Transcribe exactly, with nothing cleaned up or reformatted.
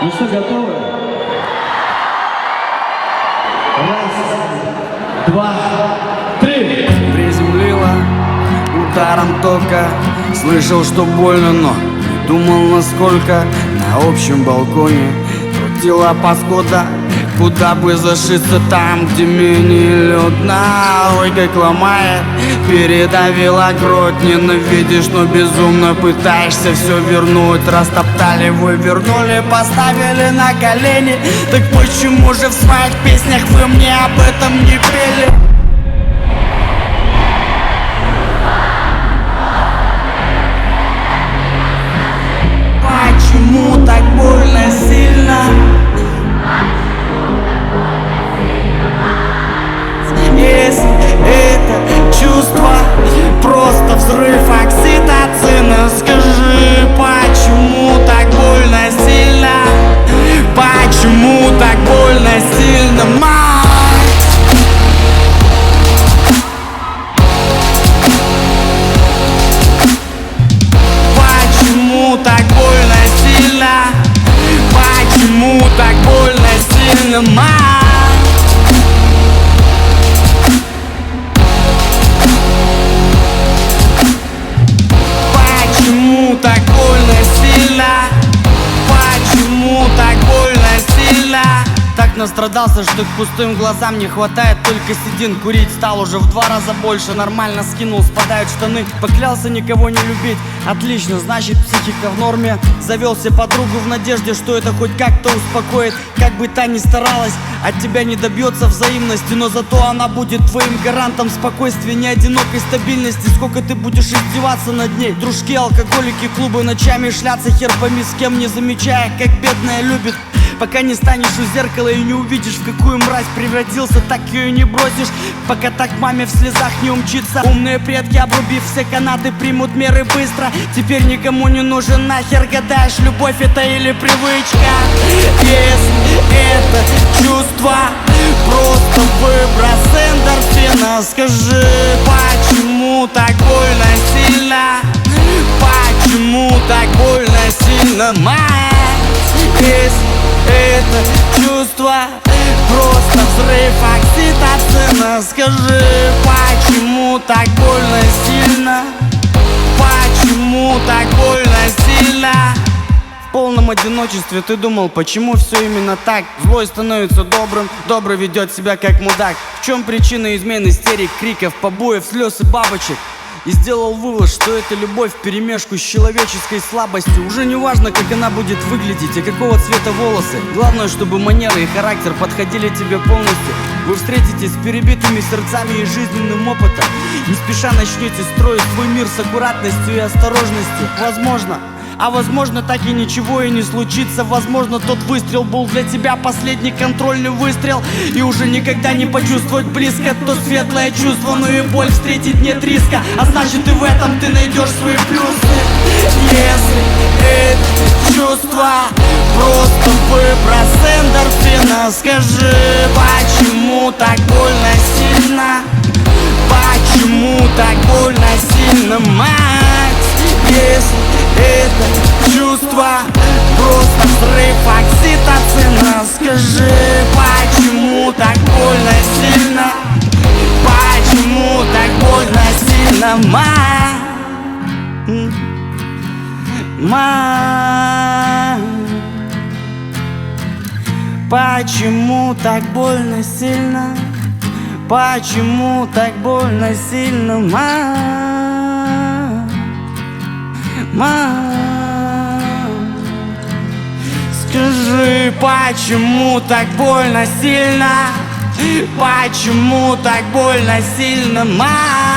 Ну что, готовы? Раз, два, три. Приземлила ударом тока. Слышал, что больно, но не думал насколько. На общем балконе крутила паскуда. Куда бы зашиться там, где менее людно. Ой, как ломает, передавила грудь. Ненавидишь, но безумно пытаешься все вернуть. Растоптали, вывернули, поставили на колени. Так почему же в своих песнях вы мне об этом не пели? Почему так больно сильно? Если это чувство просто взрыв окситоцина, скажи, почему так больно сильно? Почему так больно сильно, мать? Почему так больно сильно? Почему так больно сильно, мать? Почему так больно сильно? Почему так больно сильно? Так настрадался, что к пустым глазам не хватает только седин. Курить стал уже в два раза больше. Нормально скинул, спадают штаны. Поклялся никого не любить. Отлично, значит психика в норме. Завел себе подругу в надежде, что это хоть как-то успокоит. Как бы та ни старалась, от тебя не добьется взаимности. Но зато она будет твоим гарантом спокойствия, не одинокой стабильности. Сколько ты будешь издеваться над ней? Дружки, алкоголики, клубы, ночами шляться, хер пойми с кем, не замечая, как бедная любит. Пока не станешь у зеркала и не увидишь, в какую мразь превратился, так ее и не бросишь. Пока так маме в слезах не умчится. Умные предки, обрубив все канаты, примут меры быстро. Теперь никому не нужен нахер, гадаешь, любовь это или привычка. Если это чувство просто выброс эндорфина, скажи, почему так больно сильно? Почему так больно сильно, мать? Если это чувство просто взрыв окситоцина, скажи, почему так больно сильно? Почему так больно сильно? В полном одиночестве ты думал, почему все именно так? Злой становится добрым, добрый ведет себя как мудак. В чем причина измен, истерик, криков, побоев, слез и бабочек? И сделал вывод, что это любовь вперемешку с человеческой слабостью. Уже не важно, как она будет выглядеть и какого цвета волосы. Главное, чтобы манеры и характер подходили тебе полностью. Вы встретитесь с перебитыми сердцами и жизненным опытом. Не спеша начнете строить свой мир с аккуратностью и осторожностью. Возможно, а возможно так и ничего и не случится. Возможно, тот выстрел был для тебя последний контрольный выстрел. И уже никогда не почувствовать близко то светлое чувство, но и боль встретить нет риска. А значит и в этом ты найдешь свои плюсы. Если это чувство просто выброс эндорфина, скажи, почему так больно сильно? Почему так больно сильно, мать? Если это чувство просто взрыв окситоцина, скажи, почему так больно сильно? Почему так больно сильно, мать? Мать? Почему так больно сильно? Почему так больно сильно, мать? Мам, скажи, почему так больно сильно? Почему так больно сильно, мам?